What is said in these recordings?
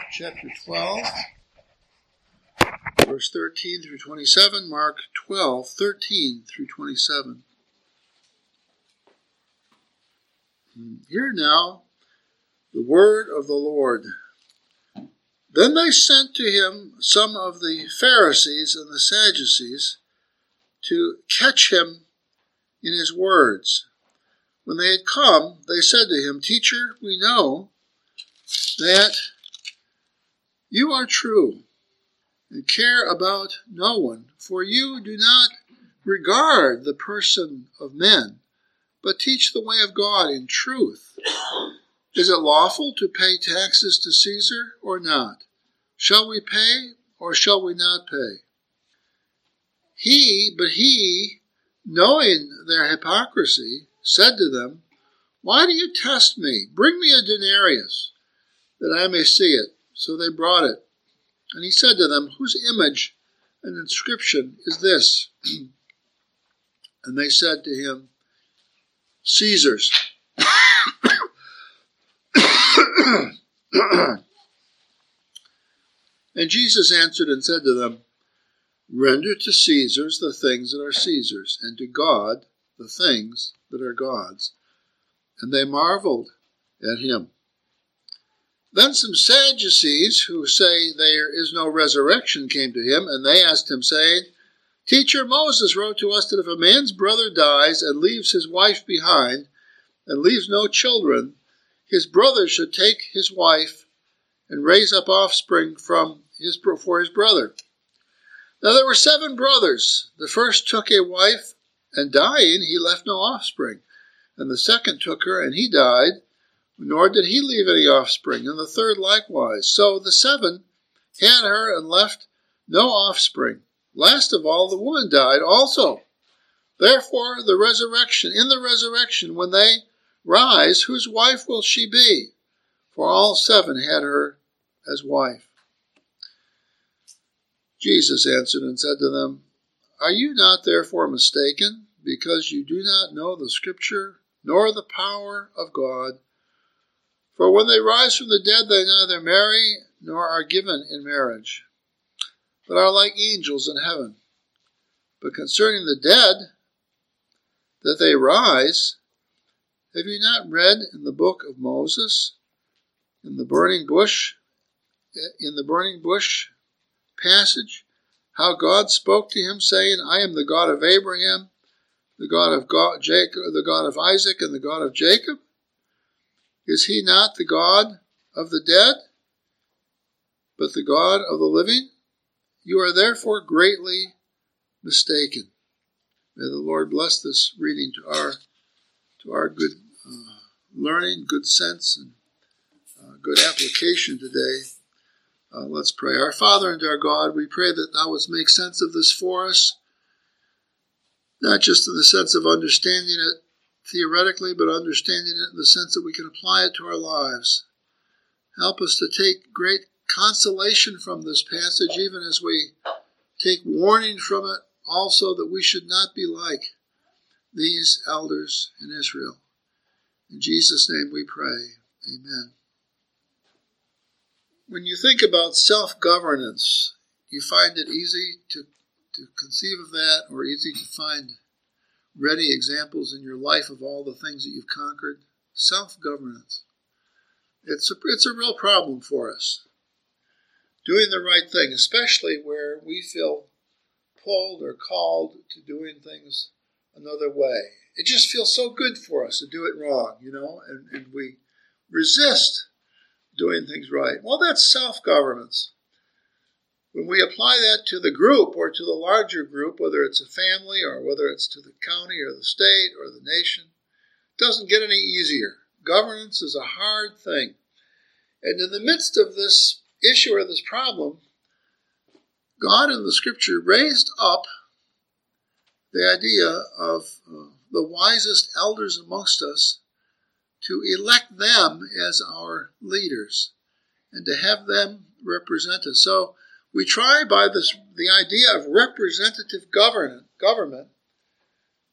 chapter 12, verse 13 through 27, Mark 12, 13 through 27. Hear now the word of the Lord. Then they sent to him some of the Pharisees and the Sadducees to catch him in his words. When they had come, they said to him, Teacher, we know that you are true and care about no one, for you do not regard the person of men, but teach the way of God in truth. Is it lawful to pay taxes to Caesar or not? Shall we pay or shall we not pay? But he, knowing their hypocrisy, said to them, Why do you test me? Bring me a denarius, that I may see it. So they brought it. And he said to them, Whose image and inscription is this? And they said to him, Caesar's. And Jesus answered and said to them, Render to Caesar's the things that are Caesar's, and to God the things that are God's. And they marveled at him. Then some Sadducees, who say there is no resurrection, came to him, and they asked him, saying, Teacher, Moses wrote to us that if a man's brother dies and leaves his wife behind, and leaves no children, his brother should take his wife and raise up offspring for his brother. Now there were 7 brothers. The first took a wife, and dying he left no offspring. And the second took her, and he died, nor did he leave any offspring, and the third likewise. So the 7 had her and left no offspring. Last of all, the woman died also. Therefore, in the resurrection, when they rise, whose wife will she be? For all 7 had her as wife. Jesus answered and said to them, Are you not therefore mistaken, because you do not know the Scripture, nor the power of God? For when they rise from the dead, they neither marry nor are given in marriage, but are like angels in heaven. But concerning the dead, that they rise, have you not read in the book of Moses, in the burning bush passage, how God spoke to him, saying, I am the God of Abraham, the God of Jacob, the God of Isaac, and the God of Jacob? Is he not the God of the dead, but the God of the living? You are therefore greatly mistaken. May the Lord bless this reading to our good learning, good sense, and good application today. Let's pray. Our Father and our God, we pray that Thou wouldst make sense of this for us, not just in the sense of understanding it theoretically, but understanding it in the sense that we can apply it to our lives. Help us to take great consolation from this passage, even as we take warning from it also, that we should not be like these elders in Israel. In Jesus' name we pray. Amen. When you think about self-governance, you find it easy to conceive of that, or easy to find ready examples in your life of all the things that you've conquered? Self-governance. It's a real problem for us. Doing the right thing, especially where we feel pulled or called to doing things another way. It just feels so good for us to do it wrong, and we resist doing things right. Well, that's self-governance. When we apply that to the group or to the larger group, whether it's a family or whether it's to the county or the state or the nation, it doesn't get any easier. Governance is a hard thing. And in the midst of this issue or this problem, God in the Scripture raised up the idea of the wisest elders amongst us to elect them as our leaders and to have them represent us. So we try by the idea of representative government,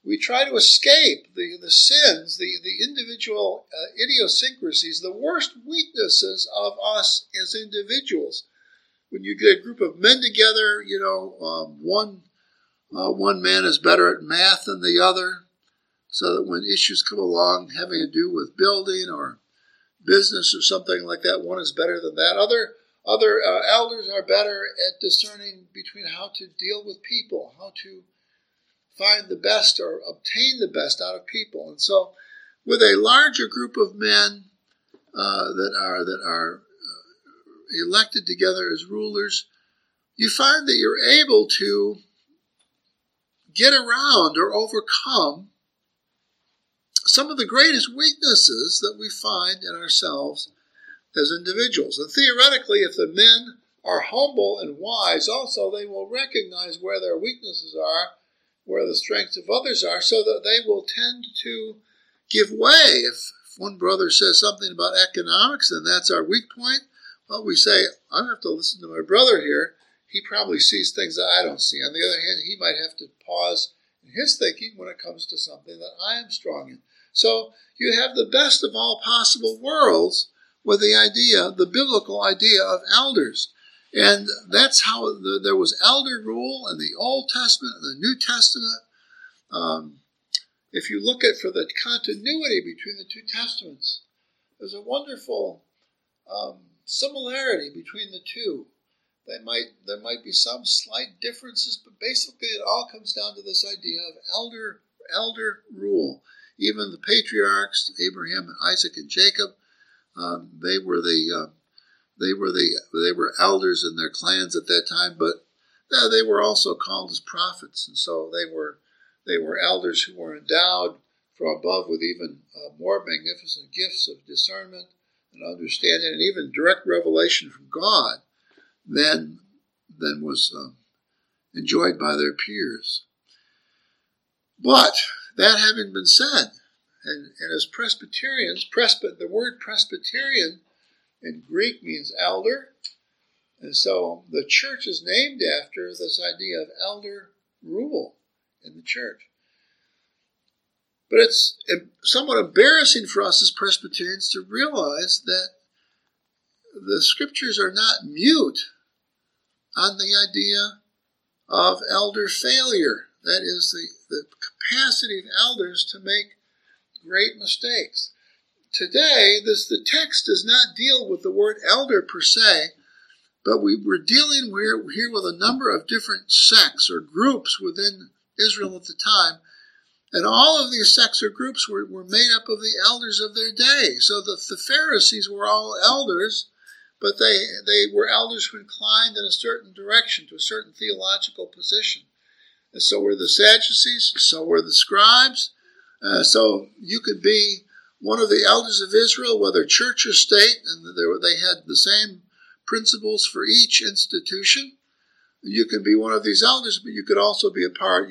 We try to escape the sins, the individual idiosyncrasies, the worst weaknesses of us as individuals. When you get a group of men together, one man is better at math than the other, so that when issues come along having to do with building or business or something like that, one is better than that. Other elders are better at discerning between how to deal with people, how to find the best or obtain the best out of people. And so with a larger group of men that are elected together as rulers, you find that you're able to get around or overcome some of the greatest weaknesses that we find in ourselves as individuals. And theoretically, if the men are humble and wise, also they will recognize where their weaknesses are, where the strengths of others are, so that they will tend to give way. If one brother says something about economics, and that's our weak point, well, we say, I have to listen to my brother here. He probably sees things that I don't see. On the other hand, he might have to pause in his thinking when it comes to something that I am strong in. So you have the best of all possible worlds with the biblical idea of elders. And that's how there was elder rule in the Old Testament and the New Testament. If you look at for the continuity between the two testaments, there's a wonderful similarity between the two. There might be some slight differences, but basically it all comes down to this idea of elder rule. Even the patriarchs, Abraham and Isaac and Jacob, they were elders in their clans at that time, but they were also called as prophets, and so they were elders who were endowed from above with even more magnificent gifts of discernment and understanding, and even direct revelation from God than was enjoyed by their peers. But that having been said, and as Presbyterians, the word Presbyterian in Greek means elder, and so the church is named after this idea of elder rule in the church. But it's somewhat embarrassing for us as Presbyterians to realize that the scriptures are not mute on the idea of elder failure. That is the capacity of elders to make great mistakes. Today, the text does not deal with the word elder per se, but we're dealing here with a number of different sects or groups within Israel at the time, and all of these sects or groups were made up of the elders of their day. So the Pharisees were all elders, but they were elders who inclined in a certain direction, to a certain theological position. And so were the Sadducees, so were the scribes. So you could be one of the elders of Israel, whether church or state, and they had the same principles for each institution. You can be one of these elders, but you could also be a part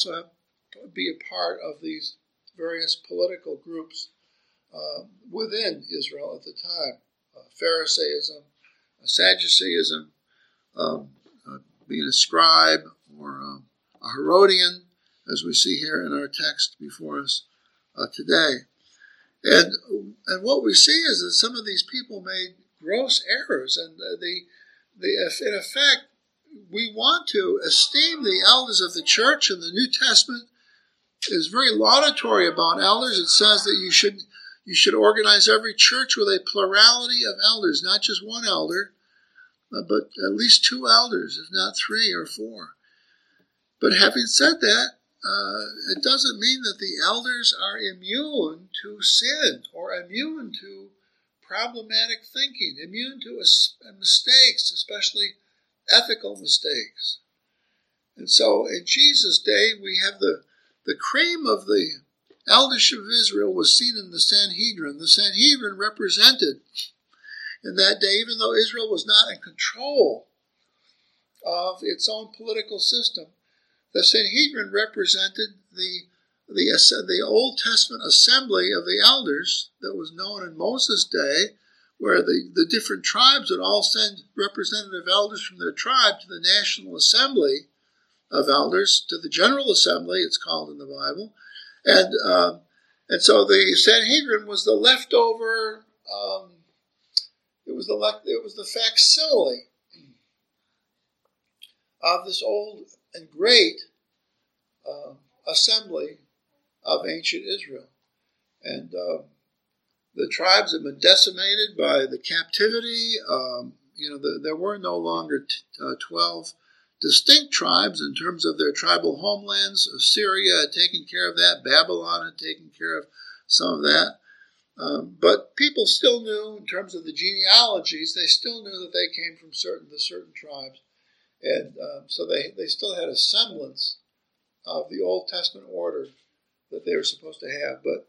of these various political groups within Israel at the time. Pharisaism, Sadduceeism, being a scribe or a Herodian, as we see here in our text before us today. And what we see is that some of these people made gross errors, and in effect, we want to esteem the elders of the church, and the New Testament is very laudatory about elders. It says that you should organize every church with a plurality of elders, not just one elder, but at least two elders, if not three or four. But having said that, it doesn't mean that the elders are immune to sin or immune to problematic thinking, immune to mistakes, especially ethical mistakes. And so in Jesus' day, we have the cream of the eldership of Israel was seen in the Sanhedrin. The Sanhedrin represented in that day, even though Israel was not in control of its own political system, the Sanhedrin represented the Old Testament assembly of the elders that was known in Moses' day, where the different tribes would all send representative elders from their tribe to the National Assembly of elders to the General Assembly, it's called in the Bible. And so the Sanhedrin was the leftover, it was the facsimile of this old and great assembly of ancient Israel. And the tribes have been decimated by the captivity. There were no longer 12 distinct tribes in terms of their tribal homelands. Assyria had taken care of that. Babylon had taken care of some of that. But people still knew, in terms of the genealogies, they still knew that they came from certain tribes. And so they still had a semblance of the Old Testament order that they were supposed to have. But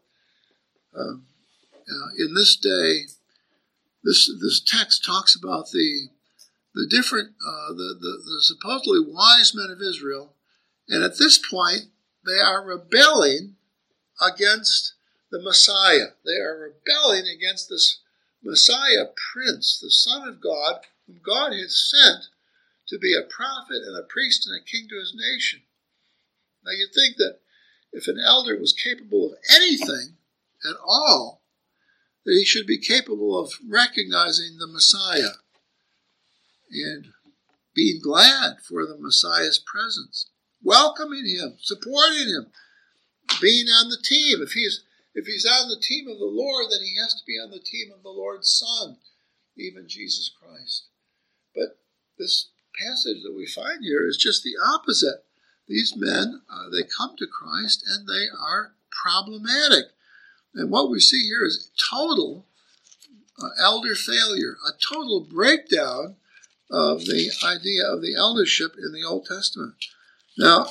in this day, this text talks about the different, the supposedly wise men of Israel, and at this point, they are rebelling against the Messiah. They are rebelling against this Messiah Prince, the Son of God, whom God has sent to be a prophet and a priest and a king to his nation. Now you'd think that if an elder was capable of anything at all, that he should be capable of recognizing the Messiah and being glad for the Messiah's presence, welcoming him, supporting him, being on the team. If he's on the team of the Lord, then he has to be on the team of the Lord's Son, even Jesus Christ. But this passage that we find here is just the opposite. These men, they come to Christ and they are problematic. And what we see here is total elder failure, a total breakdown of the idea of the eldership in the Old Testament. Now,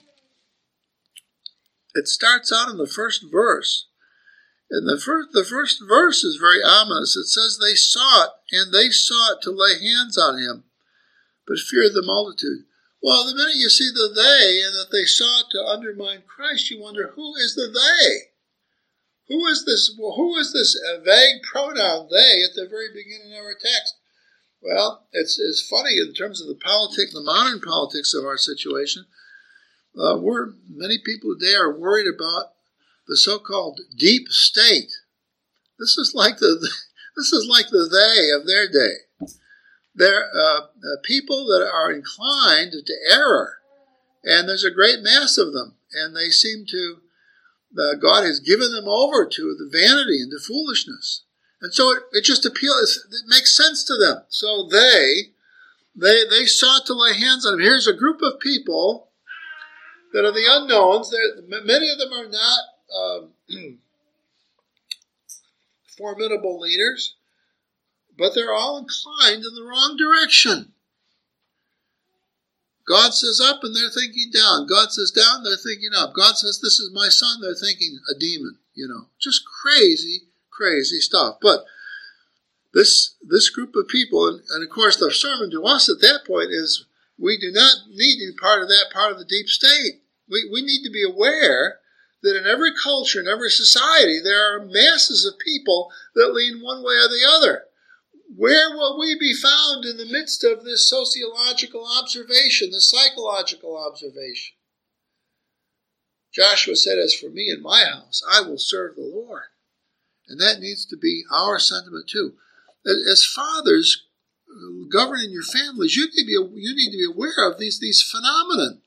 it starts out in the first verse. And the first verse is very ominous. It says, they sought to lay hands on him, but feared the multitude. Well, the minute you see the they and that they sought to undermine Christ, you wonder, who is the they? Who is this vague pronoun they at the very beginning of our text? Well, it's funny in terms of the modern politics of our situation. Many people today are worried about the so-called deep state. This is like the they of their day. They're people that are inclined to error, and there's a great mass of them, and they seem to, God has given them over to the vanity and to foolishness. And so it just appeals, it makes sense to them. So they sought to lay hands on him. Here's a group of people that are the unknowns. Many of them are not formidable leaders, but they're all inclined in the wrong direction. God says up and they're thinking down. God says down, they're thinking up. God says this is my son, they're thinking a demon. Just crazy stuff. But this group of people, and of course the sermon to us at that point is we do not need to be part of that part of the deep state. We need to be aware that in every culture, in every society, there are masses of people that lean one way or the other. Where will we be found in the midst of this sociological observation, this psychological observation? Joshua said, as for me and my house, I will serve the Lord. And that needs to be our sentiment too. As fathers governing your families, you need to be aware of these phenomena.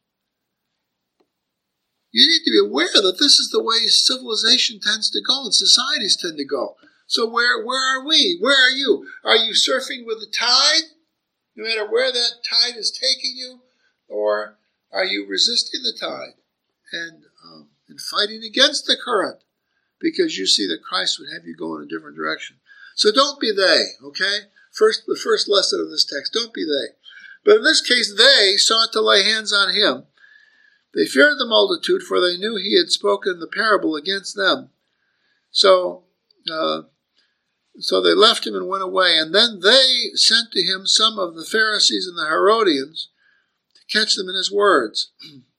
You need to be aware that this is the way civilization tends to go and societies tend to go. So where are we? Where are you? Are you surfing with the tide, no matter where that tide is taking you? Or are you resisting the tide and fighting against the current because you see that Christ would have you go in a different direction? So don't be they, okay? The first lesson of this text, don't be they. But in this case, they sought to lay hands on him. They feared the multitude, for they knew he had spoken the parable against them. So they left him and went away. And then they sent to him some of the Pharisees and the Herodians to catch them in his words.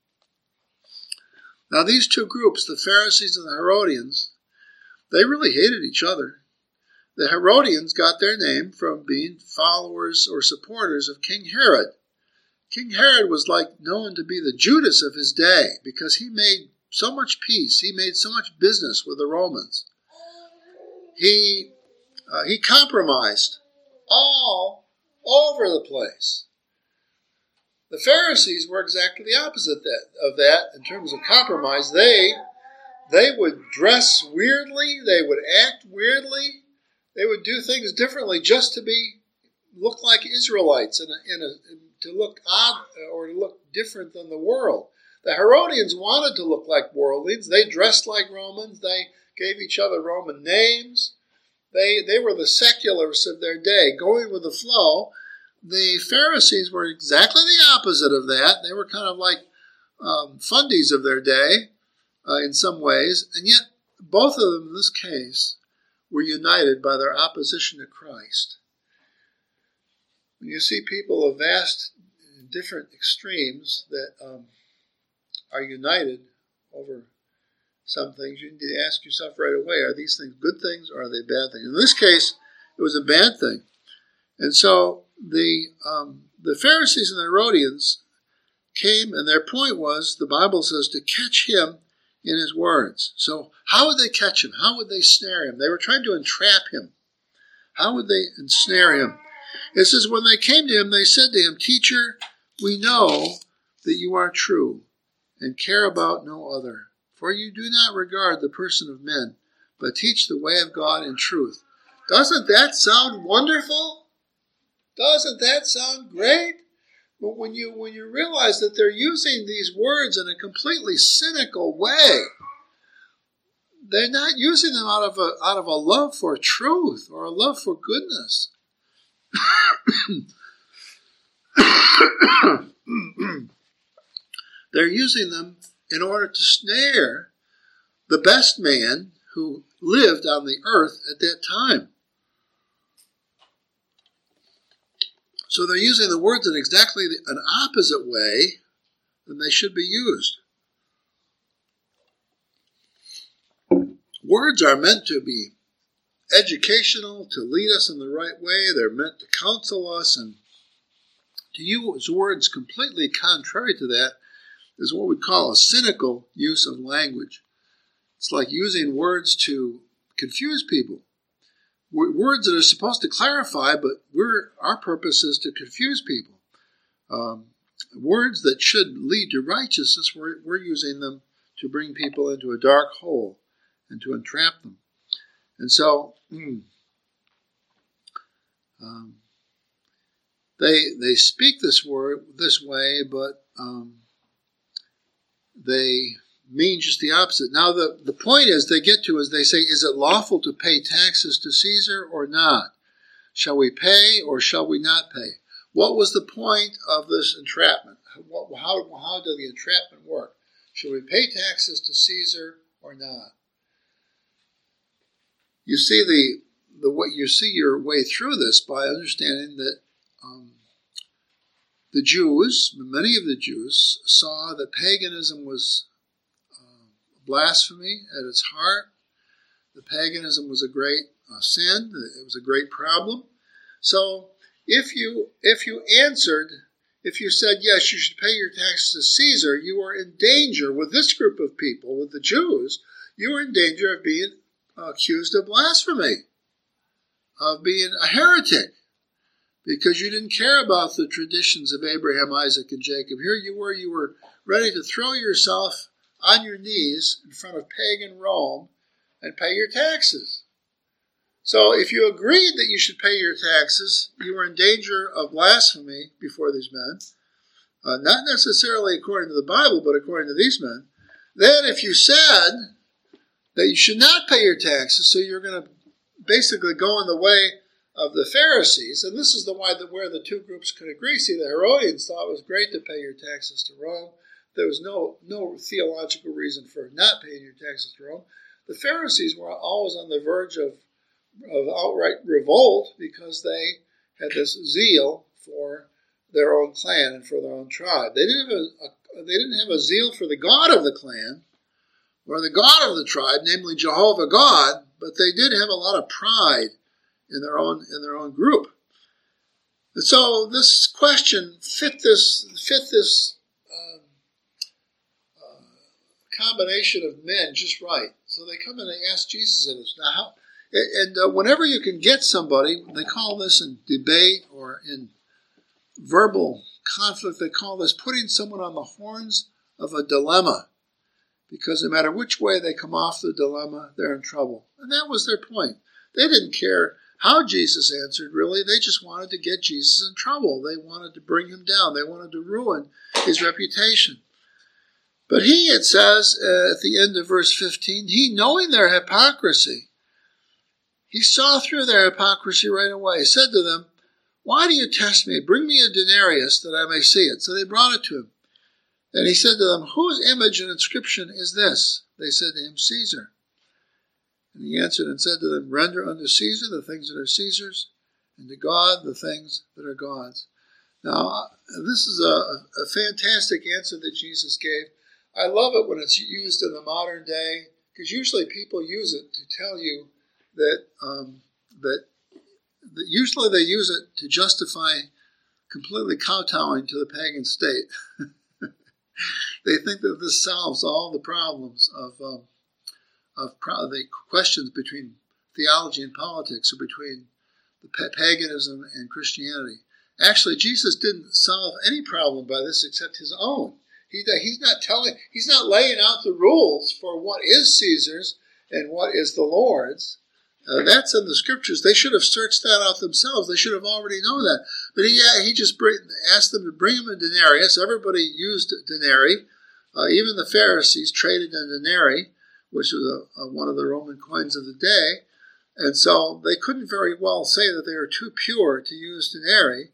Now these two groups, the Pharisees and the Herodians, they really hated each other. The Herodians got their name from being followers or supporters of King Herod. King Herod was known to be the Judas of his day because he made so much peace. He made so much business with the Romans. He compromised all over the place. The Pharisees were exactly the opposite of that in terms of compromise. They would dress weirdly. They would act weirdly. They would do things differently just to look like Israelites to look odd or to look different than the world. The Herodians wanted to look like worldlings. They dressed like Romans. They gave each other Roman names. They were the secularists of their day, going with the flow. The Pharisees were exactly the opposite of that. They were kind of like fundies of their day in some ways, and yet both of them in this case were united by their opposition to Christ. When you see people of vast different extremes that are united over some things, you need to ask yourself right away, are these things good things or are they bad things? In this case, it was a bad thing. And so the Pharisees and the Herodians came, and their point was, the Bible says, to catch him in his words. So how would they catch him? How would they snare him? They were trying to entrap him. How would they ensnare him? It says, when they came to him, they said to him, Teacher, we know that you are true and care about no other. For you do not regard the person of men, but teach the way of God in truth. Doesn't that sound wonderful? Doesn't that sound great? But when you realize that they're using these words in a completely cynical way, they're not using them out of a love for truth or a love for goodness. They're using them in order to snare the best man who lived on the earth at that time. So they're using the words in exactly an opposite way than they should be used. Words are meant to be educational, to lead us in the right way. They're meant to counsel us, and to use words completely contrary to that is what we call a cynical use of language. It's like using words to confuse people. Words that are supposed to clarify, but our purpose is to confuse people. Words that should lead to righteousness, we're using them to bring people into a dark hole and to entrap them. And so they speak this way, but they mean just the opposite. Now the point they say, is it lawful to pay taxes to Caesar or not? Shall we pay or shall we not pay? What was the point of this entrapment? How did the entrapment work? Should we pay taxes to Caesar or not? You see you see your way through this by understanding that the Jews, many of the Jews, saw that paganism was blasphemy at its heart. The paganism was a great sin. It was a great problem. So if you said, yes, you should pay your taxes to Caesar, you are in danger with this group of people, with the Jews, you are in danger of being accused of blasphemy, of being a heretic, because you didn't care about the traditions of Abraham, Isaac, and Jacob. Here you were ready to throw yourself on your knees in front of pagan Rome and pay your taxes. So if you agreed that you should pay your taxes, you were in danger of blasphemy before these men, not necessarily according to the Bible, but according to these men. Then if you said that you should not pay your taxes, so you're going to basically go in the way of the Pharisees, and this is where the two groups could agree. See, the Herodians thought it was great to pay your taxes to Rome. There was no theological reason for not paying your taxes to Rome. The Pharisees were always on the verge of outright revolt because they had this zeal for their own clan and for their own tribe. They didn't have a zeal for the God of the clan or the God of the tribe, namely Jehovah God, but they did have a lot of pride in their own group. And so this question fit this combination of men just right. So they come and they ask Jesus this. Now, how? And whenever you can get somebody, they call this in debate or in verbal conflict, they call this putting someone on the horns of a dilemma. Because no matter which way they come off the dilemma, they're in trouble. And that was their point. They didn't care how Jesus answered, really. They just wanted to get Jesus in trouble. They wanted to bring him down. They wanted to ruin his reputation. But he, it says at the end of verse 15, he, knowing their hypocrisy, he saw through their hypocrisy right away, said to them, why do you test me? Bring me a denarius that I may see it. So they brought it to him. And he said to them, whose image and inscription is this? They said to him, Caesar. And he answered and said to them, render unto Caesar the things that are Caesar's, and to God the things that are God's. Now, this is a fantastic answer that Jesus gave. I love it when it's used in the modern day, because usually people use it to tell you that usually they use it to justify completely kowtowing to the pagan state. They think that this solves all the problems of the questions between theology and politics, or between the paganism and Christianity. Actually, Jesus didn't solve any problem by this except his own. He's not laying out the rules for what is Caesar's and what is the Lord's. That's in the scriptures. They should have searched that out themselves. They should have already known that. But he just asked them to bring him a denarius. Everybody used denarii. Even the Pharisees traded in denarii, which was one of the Roman coins of the day. And so they couldn't very well say that they were too pure to use denarii.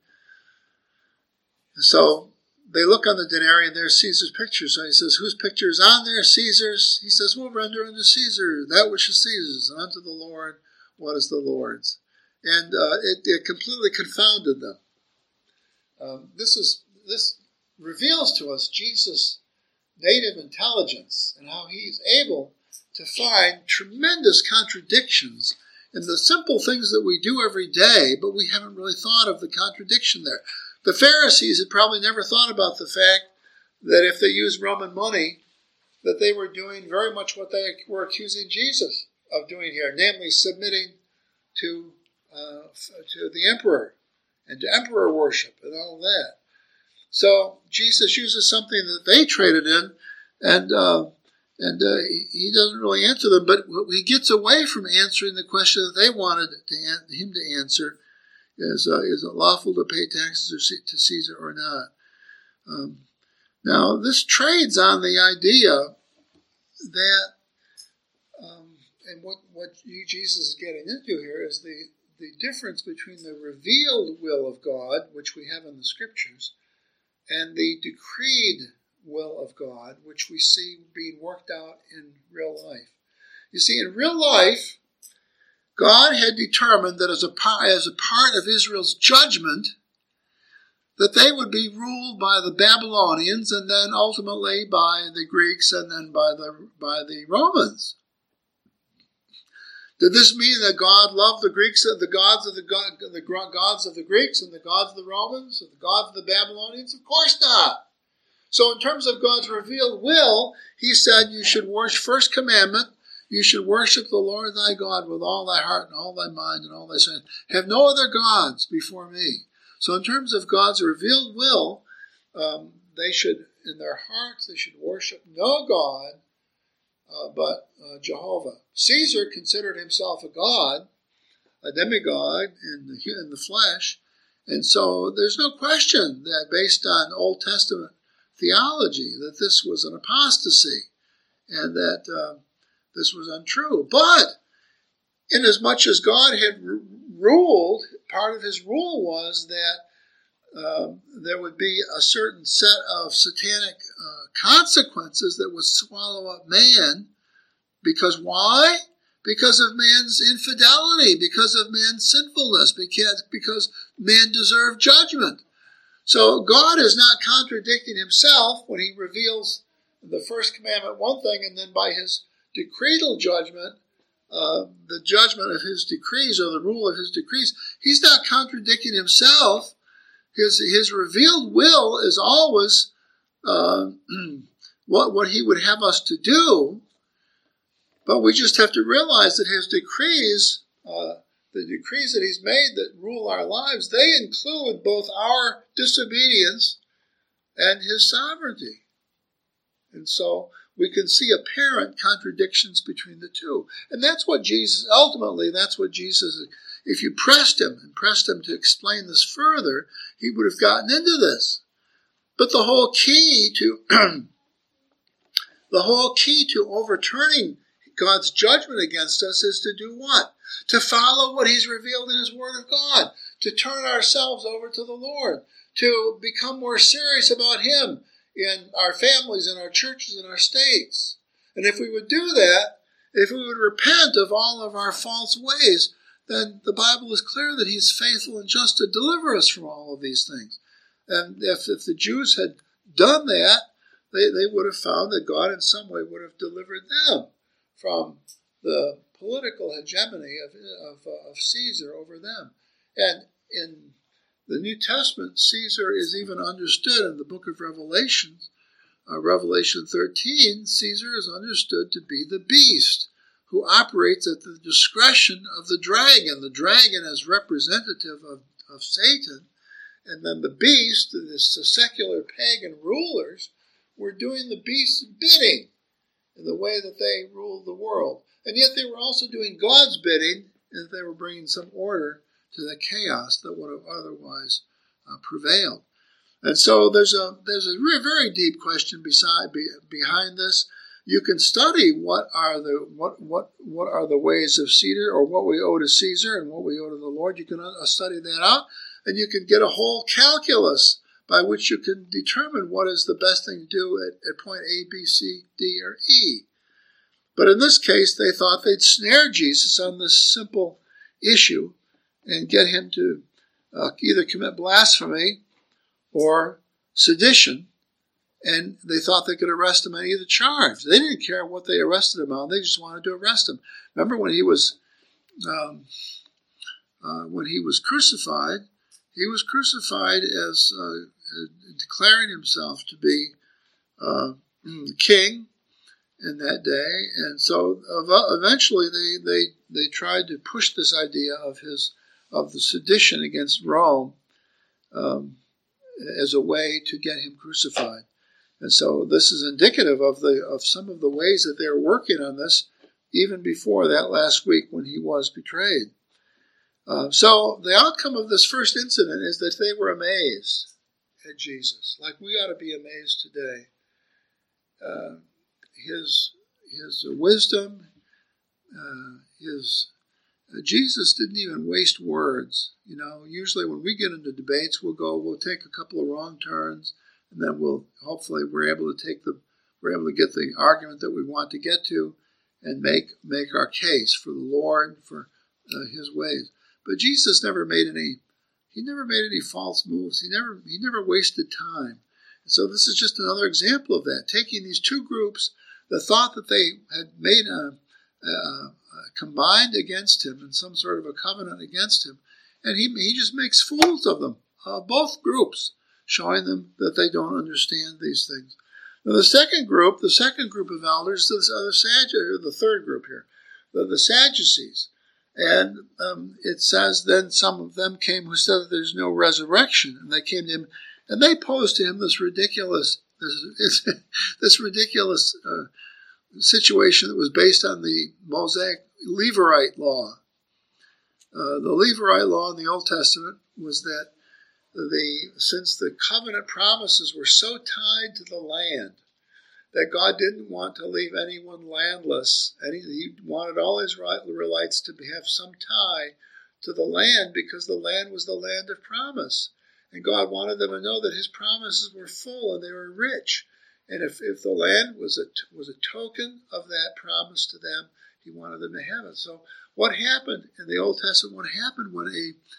So they look on the denarii and there's Caesar's picture. So he says, whose picture is on there? Caesar's. He says, well, render unto Caesar that which is Caesar's, and unto the Lord what is the Lord's. And it completely confounded them. This reveals to us Jesus' native intelligence and how he's able to find tremendous contradictions in the simple things that we do every day, but we haven't really thought of the contradiction there. The Pharisees had probably never thought about the fact that if they used Roman money, that they were doing very much what they were accusing Jesus of doing here, namely submitting to the emperor and to emperor worship and all that. So Jesus uses something that they traded in, and he doesn't really answer them, but he gets away from answering the question that they wanted him to answer. Is it lawful to pay taxes to Caesar or not? Now, this trades on the idea that, and what Jesus is getting into here is the difference between the revealed will of God, which we have in the Scriptures, and the decreed will of God, which we see being worked out in real life. You see, in real life, God had determined that as a part of Israel's judgment, that they would be ruled by the Babylonians and then ultimately by the Greeks and then by the Romans. Did this mean that God loved the Greeks, the gods of the Greeks and the gods of the Romans and the gods of the Babylonians? Of course not. So in terms of God's revealed will, he said you should worship, first commandment, you should worship the Lord thy God with all thy heart and all thy mind and all thy strength. Have no other gods before me. So in terms of God's revealed will, they should, in their hearts, they should worship no God but Jehovah. Caesar considered himself a god, a demigod in the flesh, and so there's no question that based on Old Testament theology that this was an apostasy and that this was untrue. But inasmuch as God had ruled, part of his rule was that there would be a certain set of satanic consequences that would swallow up man. Because why? Because of man's infidelity, because of man's sinfulness, because man deserved judgment. So God is not contradicting himself when he reveals the first commandment one thing, and then by his decretal judgment, the judgment of his decrees or the rule of his decrees, he's not contradicting himself His revealed will is always what he would have us to do, but we just have to realize that his decrees, the decrees that he's made that rule our lives, they include both our disobedience and his sovereignty. And so we can see apparent contradictions between the two. And that's what Jesus, if you pressed him to explain this further, he would have gotten into this. But the whole key to overturning God's judgment against us is to do what? To follow what he's revealed in his Word of God, to turn ourselves over to the Lord, to become more serious about him in our families, in our churches, in our states. And if we would do that, if we would repent of all of our false ways, then the Bible is clear that he's faithful and just to deliver us from all of these things. And if the Jews had done that, they would have found that God in some way would have delivered them from the political hegemony of Caesar over them. And in the New Testament, Caesar is even understood in the book of Revelation, Revelation 13, Caesar is understood to be the beast who operates at the discretion of the dragon. The dragon is representative of Satan, and then the beast, the secular pagan rulers, were doing the beast's bidding in the way that they ruled the world. And yet they were also doing God's bidding, and they were bringing some order to the chaos that would have otherwise prevailed. And so there's a very deep question behind this. You can study what are the ways of Caesar, or what we owe to Caesar and what we owe to the Lord. You can study that out, and you can get a whole calculus by which you can determine what is the best thing to do at point A, B, C, D, or E. But in this case, they thought they'd snare Jesus on this simple issue and get him to either commit blasphemy or sedition, and they thought they could arrest him on either charge. They didn't care what they arrested him on; they just wanted to arrest him. Remember when he was crucified? He was crucified as declaring himself to be king in that day, and so eventually they tried to push this idea of the sedition against Rome as a way to get him crucified. And so this is indicative of some of the ways that they were working on this even before that last week when he was betrayed. So the outcome of this first incident is that they were amazed at Jesus, like we ought to be amazed today. His wisdom, Jesus didn't even waste words. You know, usually when we get into debates, we'll take a couple of wrong turns, and then we're able to get the argument that we want to get to, and make our case for the Lord, for his ways. But Jesus never made any false moves. He never wasted time. And so this is just another example of that. Taking these two groups that thought that they had made combined against him in some sort of a covenant against him, and he just makes fools of them, both groups, showing them that they don't understand these things. Now the second group of elders, the third group here, the Sadducees. And it says, then some of them came who said that there's no resurrection. And they came to him, and they posed to him this ridiculous situation that was based on the Mosaic Levirate law. The Levirate law in the Old Testament was that since the covenant promises were so tied to the land, that God didn't want to leave anyone landless. He wanted all Israelites to have some tie to the land, because the land was the land of promise. And God wanted them to know that his promises were full and they were rich. And if the land was a token of that promise to them, he wanted them to have it. So what happened in the Old Testament, what happened when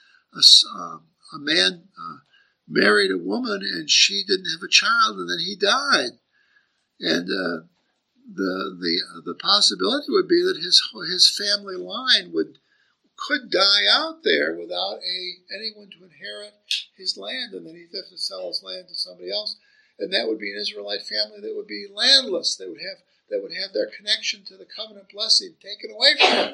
a man married a woman and she didn't have a child, and then he died? And the possibility would be that his family line would could die out there without anyone to inherit his land, and then he'd have to sell his land to somebody else, and that would be an Israelite family that would be landless. They would have their connection to the covenant blessing taken away from them.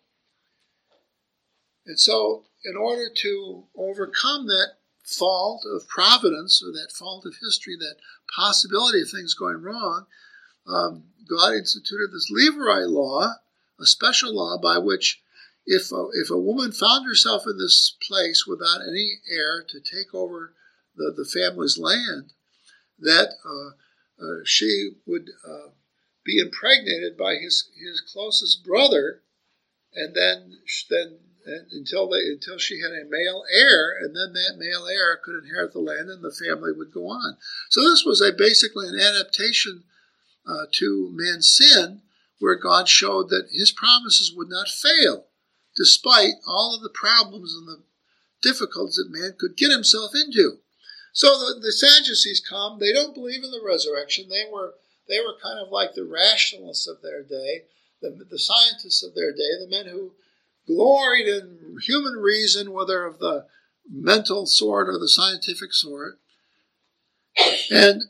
And so, in order to overcome that fault of providence, or that fault of history, that possibility of things going wrong, God instituted this Levirate law, a special law by which if a woman found herself in this place without any heir to take over the family's land, that she would be impregnated by his closest brother, and then until she had a male heir, and then that male heir could inherit the land, and the family would go on. So this was basically an adaptation to man's sin, where God showed that his promises would not fail, despite all of the problems and the difficulties that man could get himself into. So the Sadducees come. They don't believe in the resurrection. They were kind of like the rationalists of their day, the scientists of their day, the men who gloried in human reason, whether of the mental sort or the scientific sort. And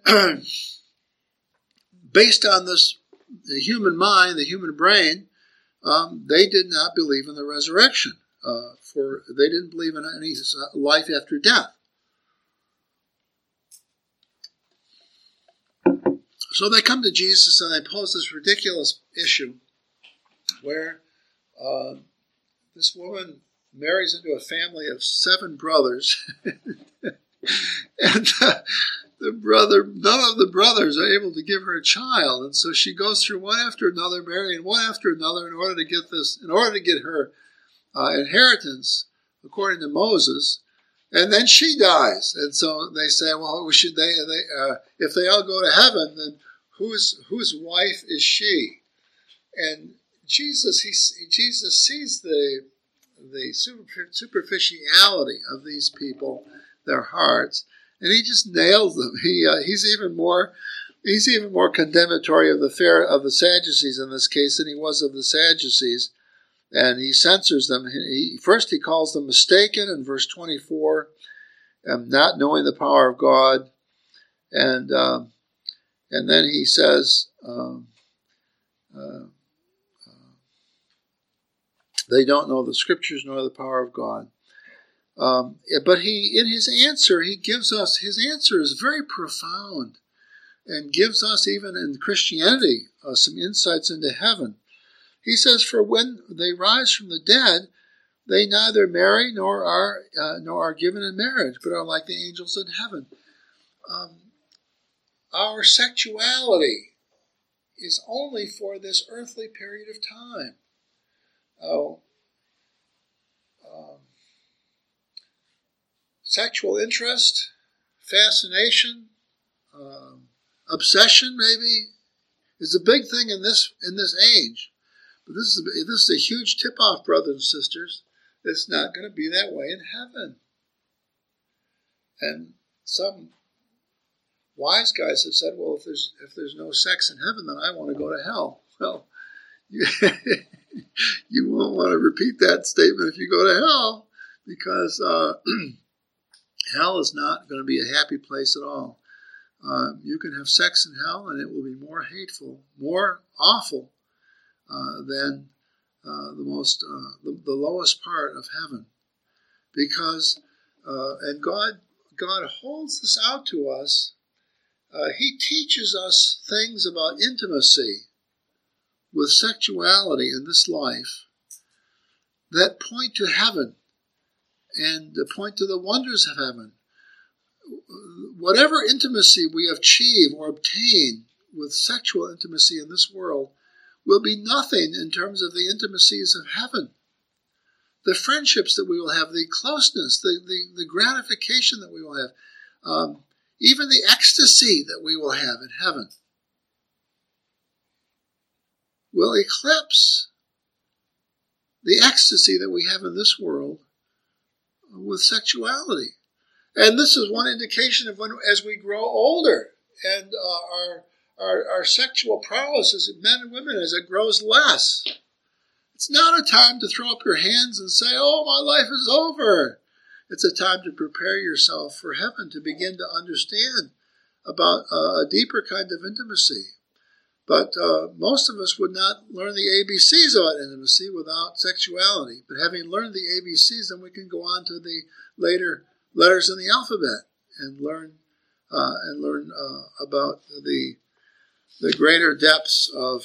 based on this, the human mind, the human brain, they did not believe in the resurrection. For they didn't believe in any life after death. So they come to Jesus and they pose this ridiculous issue where this woman marries into a family of 7 brothers, and none of the brothers are able to give her a child, and so she goes through one after another, marrying one after another in order to get her inheritance according to Moses, and then she dies. And so they say, well, if they all go to heaven, then whose wife is she? And Jesus sees the superficiality of these people, their hearts, and he just nails them. He's even more condemnatory of the Sadducees in this case than he was of the Sadducees, and he censors them. First he calls them mistaken in verse 24, not knowing the power of God, and then he says they don't know the scriptures nor the power of God. But in his answer, his answer is very profound and gives us, even in Christianity, some insights into heaven. He says, for when they rise from the dead, they neither marry nor are given in marriage, but are like the angels in heaven. Our sexuality is only for this earthly period of time. Sexual interest, fascination, obsession, maybe, is a big thing in this age. But this is a huge tip-off, brothers and sisters. It's not going to be that way in heaven. And some wise guys have said, well, if there's no sex in heaven, then I want to go to hell. Well, you won't want to repeat that statement if you go to hell, because hell is not going to be a happy place at all. You can have sex in hell, and it will be more hateful, more awful than the lowest part of heaven, because and God holds this out to us. He teaches us things about intimacy with sexuality in this life that point to heaven and point to the wonders of heaven. Whatever intimacy we achieve or obtain with sexual intimacy in this world will be nothing in terms of the intimacies of heaven. The friendships that we will have, the closeness, the gratification that we will have, even the ecstasy that we will have in heaven will eclipse the ecstasy that we have in this world with sexuality. And this is one indication of when, as we grow older, and our sexual prowess as men and women, as it grows less, It's not a time to throw up your hands and say, oh, my life is over. It's a time to prepare yourself for heaven, to begin to understand about a deeper kind of intimacy. But most of us would not learn the ABCs about intimacy without sexuality. But having learned the ABCs, then we can go on to the later letters in the alphabet and learn about the greater depths of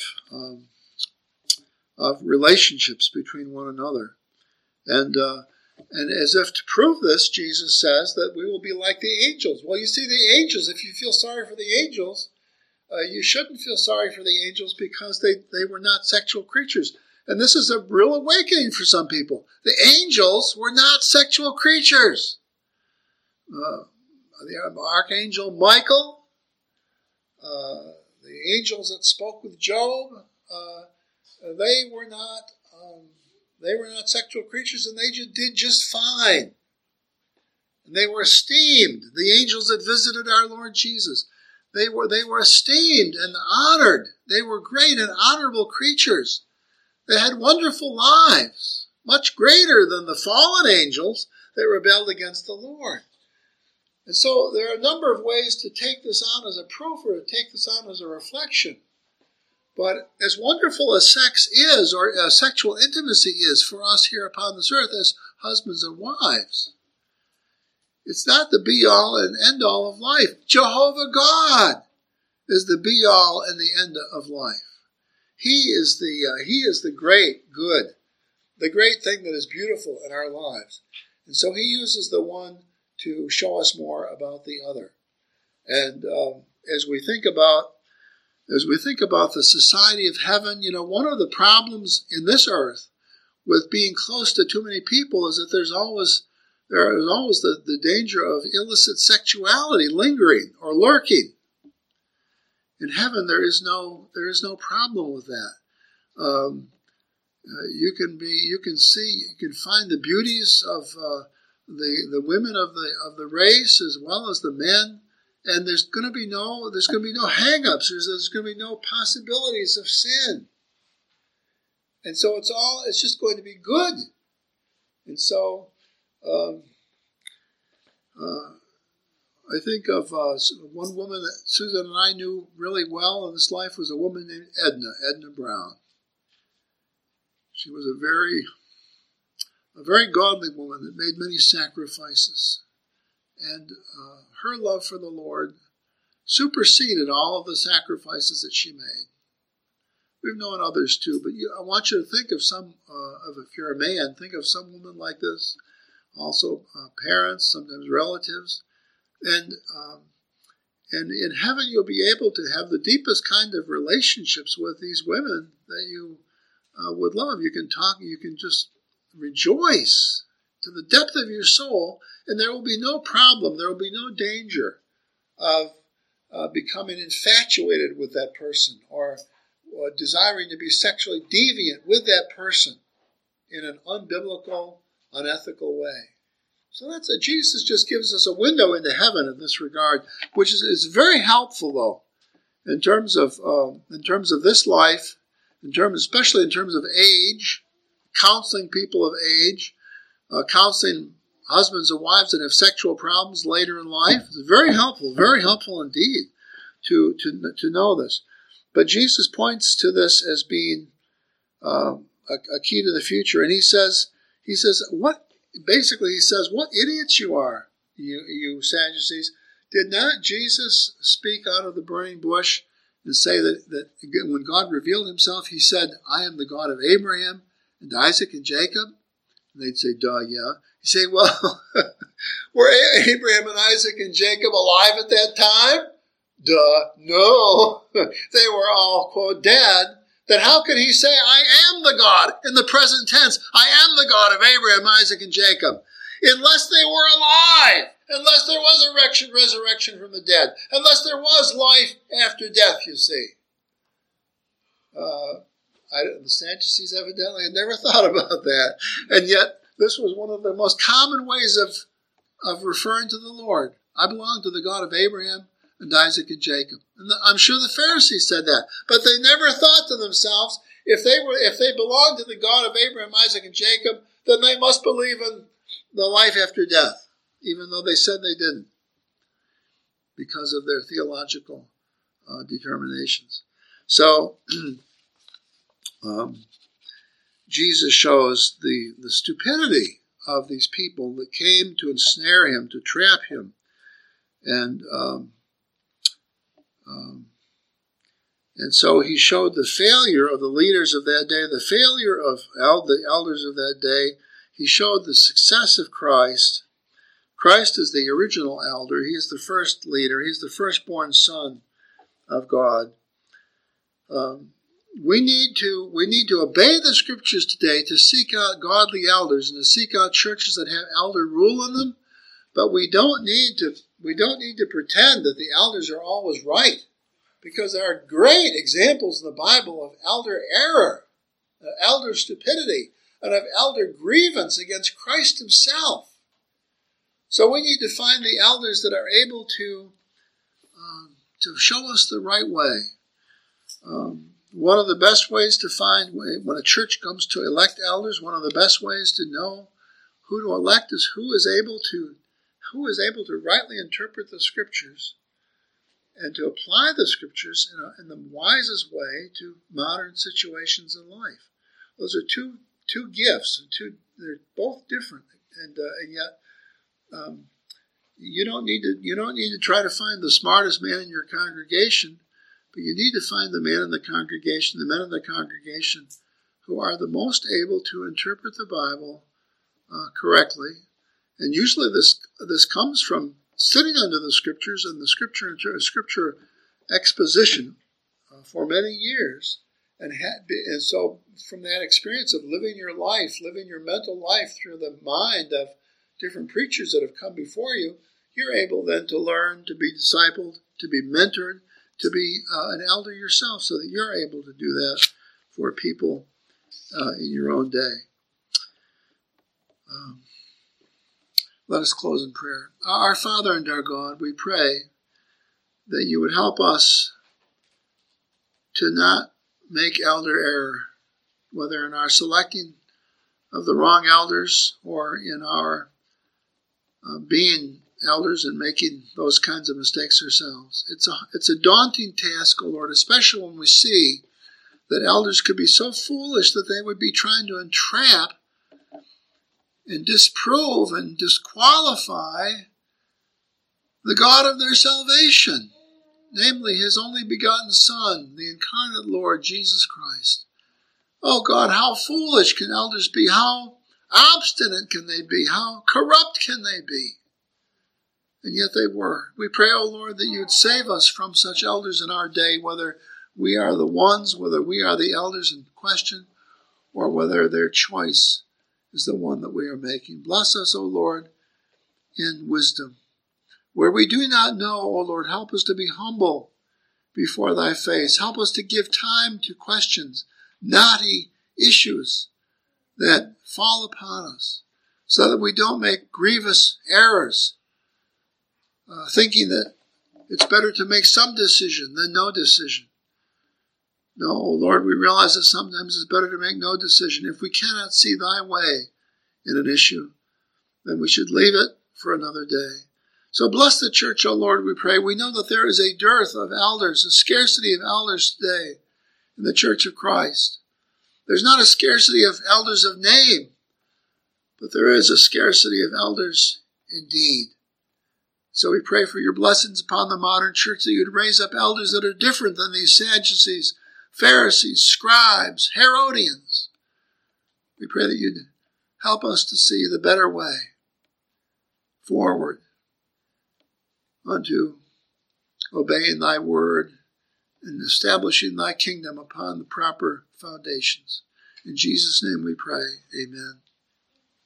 relationships between one another. And as if to prove this, Jesus says that we will be like the angels. Well, you see, the angels, if you feel sorry for the angels, you shouldn't feel sorry for the angels because they were not sexual creatures. And this is a real awakening for some people. The angels were not sexual creatures. The archangel Michael, the angels that spoke with Job, they were not sexual creatures, and they did just fine. And they were esteemed. The angels that visited our Lord Jesus, they were esteemed and honored. They were great and honorable creatures. They had wonderful lives, much greater than the fallen angels that rebelled against the Lord. And so there are a number of ways to take this on as a proof or to take this on as a reflection. But as wonderful as sex is, or sexual intimacy is for us here upon this earth as husbands and wives, it's not the be-all and end-all of life. Jehovah God is the be-all and the end of life. He is the great good, the great thing that is beautiful in our lives. And so he uses the one to show us more about the other. And as we think about the society of heaven, one of the problems in this earth with being close to too many people is that there is always the danger of illicit sexuality lingering or lurking. In heaven, there is no problem with that. You can find the beauties of the women of the race as well as the men. And there's going to be no hang-ups. There's going to be no possibilities of sin. And so it's just going to be good. And so I think of one woman that Susan and I knew really well in this life was a woman named Edna Brown. She was a very godly woman that made many sacrifices. And her love for the Lord superseded all of the sacrifices that she made. We've known others too, but I want you to think of if you're a man, think of some woman like this. Also parents, sometimes relatives. And in heaven you'll be able to have the deepest kind of relationships with these women that you would love. You can talk, you can just rejoice to the depth of your soul, and there will be no problem, there will be no danger of becoming infatuated with that person or desiring to be sexually deviant with that person in an unbiblical, unethical way. So Jesus just gives us a window into heaven in this regard, which is very helpful though, in terms of this life, especially in terms of age, counseling people of age, counseling husbands and wives that have sexual problems later in life. It's very helpful indeed to know this. But Jesus points to this as being a key to the future, and he says, what idiots you are, you Sadducees. Did not Jesus speak out of the burning bush and say that when God revealed himself, he said, I am the God of Abraham and Isaac and Jacob? And they'd say, duh, yeah. You say, well, were Abraham and Isaac and Jacob alive at that time? Duh, no. They were all, quote, dead. Then how can he say, I am the God, in the present tense, I am the God of Abraham, Isaac, and Jacob? Unless they were alive, unless there was a resurrection from the dead, unless there was life after death, you see. The Sadducees evidently had never thought about that. And yet, this was one of the most common ways of referring to the Lord. I belong to the God of Abraham and Isaac and Jacob. And I'm sure the Pharisees said that. But they never thought to themselves, If they belong to the God of Abraham, Isaac, and Jacob, then they must believe in the life after death, even though they said they didn't, because of their theological determinations. So Jesus shows the stupidity of these people that came to ensnare him, to trap him, and so he showed the failure of the leaders of that day, the failure of the elders of that day. He showed the success of Christ. Christ is the original elder. He is the first leader. He's the firstborn son of God. We need to obey the scriptures today to seek out godly elders and to seek out churches that have elder rule in them. But we don't need to pretend that the elders are always right, because there are great examples in the Bible of elder error, of elder stupidity, and of elder grievance against Christ himself. So we need to find the elders that are able to show us the right way. One of the best ways to find, when a church comes to elect elders, one of the best ways to know who to elect is who is able to rightly interpret the scriptures and to apply the scriptures in the wisest way to modern situations in life. Those are two gifts, and they're both different, and yet you don't need to try to find the smartest man in your congregation, but you need to find the man in the congregation, the men in the congregation, who are the most able to interpret the Bible correctly. And usually this comes from sitting under the scriptures and the scripture exposition for many years, and so from that experience of living your mental life through the mind of different preachers that have come before you, you're able then to learn, to be discipled, to be mentored, to be an elder yourself, so that you're able to do that for people in your own day. Let us close in prayer. Our Father and our God, we pray that you would help us to not make elder error, whether in our selecting of the wrong elders or in our being elders and making those kinds of mistakes ourselves. It's a daunting task, O Lord, especially when we see that elders could be so foolish that they would be trying to entrap and disprove and disqualify the God of their salvation, namely his only begotten Son, the incarnate Lord Jesus Christ. Oh God, how foolish can elders be? How obstinate can they be? How corrupt can they be? And yet they were. We pray, O Lord, that you would save us from such elders in our day, whether we are the ones, whether we are the elders in question, or whether their choice is the one that we are making. Bless us, O Lord, in wisdom. Where we do not know, O Lord, help us to be humble before thy face. Help us to give time to questions, knotty issues that fall upon us, so that we don't make grievous errors, thinking that it's better to make some decision than no decision. No, Lord, we realize that sometimes it's better to make no decision. If we cannot see thy way in an issue, then we should leave it for another day. So bless the church, O Lord, we pray. We know that there is a dearth of elders, a scarcity of elders today in the Church of Christ. There's not a scarcity of elders of name, but there is a scarcity of elders indeed. So we pray for your blessings upon the modern church, that you'd raise up elders that are different than these Sadducees, Pharisees, scribes, Herodians. We pray that you'd help us to see the better way forward unto obeying thy word and establishing thy kingdom upon the proper foundations. In Jesus' name we pray. Amen.